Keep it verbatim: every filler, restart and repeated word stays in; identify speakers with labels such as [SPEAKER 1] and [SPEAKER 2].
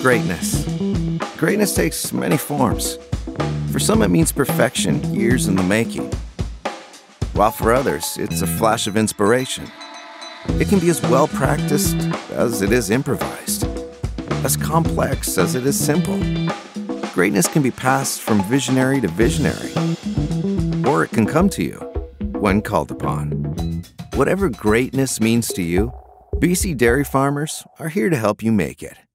[SPEAKER 1] Greatness. Greatness takes many forms. For some, it means perfection, years in the making. While for others, it's a flash of inspiration. It can be as well practiced as it is improvised, as complex as it is simple. Greatness can be passed from visionary to visionary, or it can come to you when called upon. Whatever greatness means to you, B C Dairy Farmers are here to help you make it.